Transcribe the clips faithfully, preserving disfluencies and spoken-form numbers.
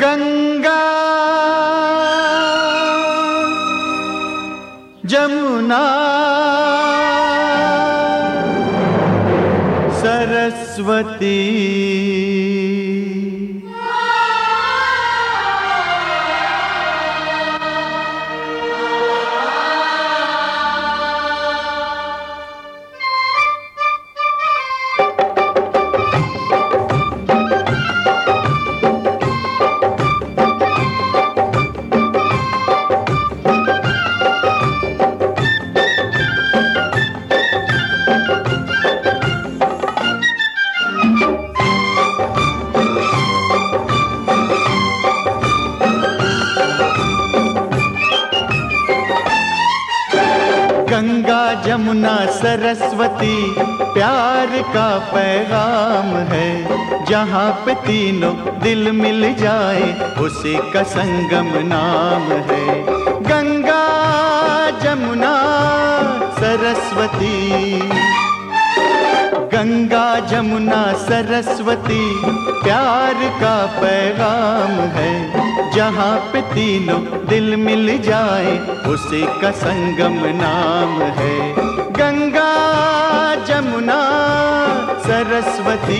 गंगा जमुना सरस्वती गंगा जमुना सरस्वती प्यार का पैगाम है। जहाँ पे तीनों दिल मिल जाए उसी का संगम नाम है। गंगा जमुना सरस्वती, गंगा जमुना सरस्वती प्यार का पैगाम है। जहाँ पे तीनों दिल मिल जाए उसी का संगम नाम है। गंगा जमुना सरस्वती।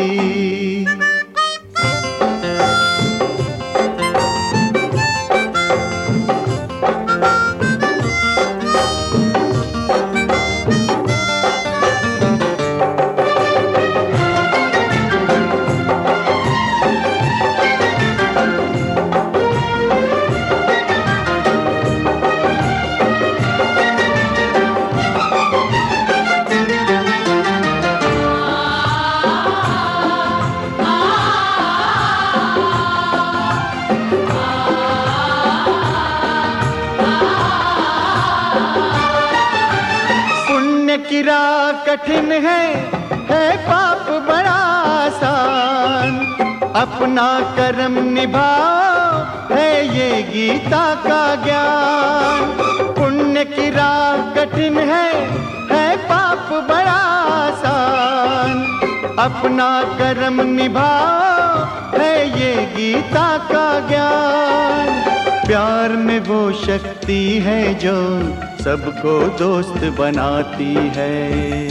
की राह कठिन है, है पाप बड़ा आसान। अपना कर्म निभाओ है ये गीता का ज्ञान। पुण्य की राह कठिन है, है पाप बड़ा आसान। अपना कर्म निभाओ है ये गीता का ज्ञान। प्यार में वो शक्ति है जो सबको दोस्त बनाती है।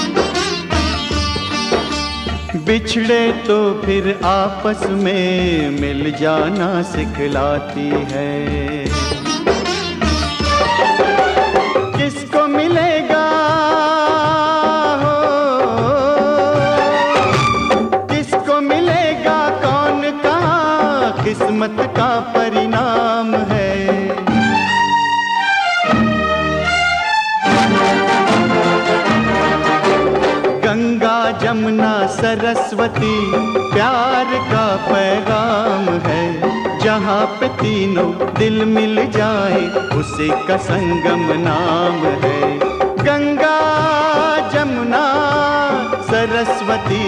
बिछड़े तो फिर आपस में मिल जाना सिखलाती है। किसको मिलेगा हो, किसको मिलेगा कौन कहाँ, किस्मत का परिणाम है। गंगा जमुना सरस्वती प्यार का पैगाम है। जहाँ पे तीनों दिल मिल जाए उसी का संगम नाम है। गंगा जमुना सरस्वती।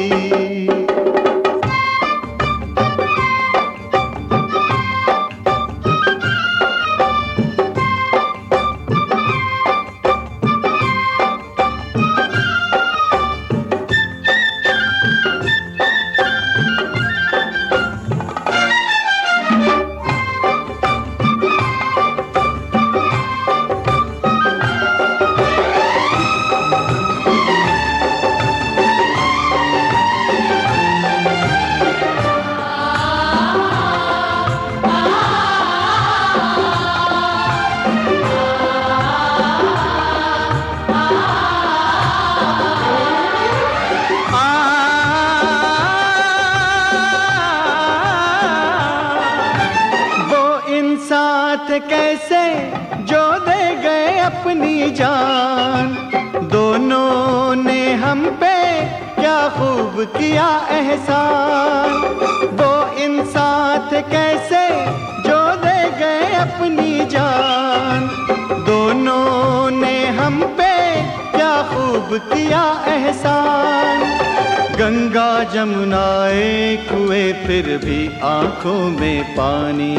साथ कैसे जो दे गए अपनी जान। दोनों ने हम पे क्या खूब किया एहसान। वो इंसान कैसे जो दे गए अपनी जान। दोनों ने हम पे क्या खूब किया एहसान। गंगा जमुना एक हुए फिर भी आंखों में पानी।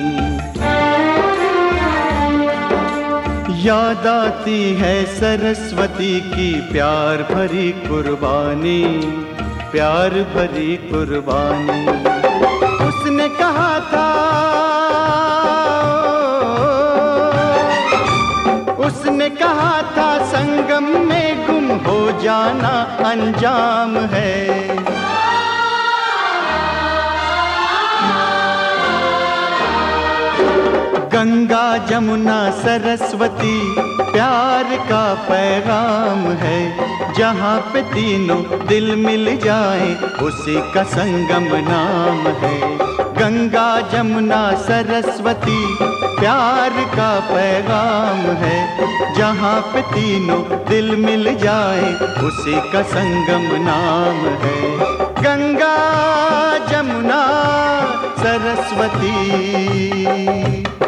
याद आती है सरस्वती की प्यार भरी कुर्बानी। प्यार भरी कुर्बानी। उसने कहा था, उसने कहा था संगम में गुम हो जाना अंजाम है। गंगा जमुना सरस्वती प्यार का पैगाम है। जहाँ पे तीनों दिल मिल जाए उसी का संगम नाम है। गंगा जमुना सरस्वती प्यार का पैगाम है। जहाँ पे तीनों दिल मिल जाए उसी का संगम नाम है। गंगा जमुना सरस्वती।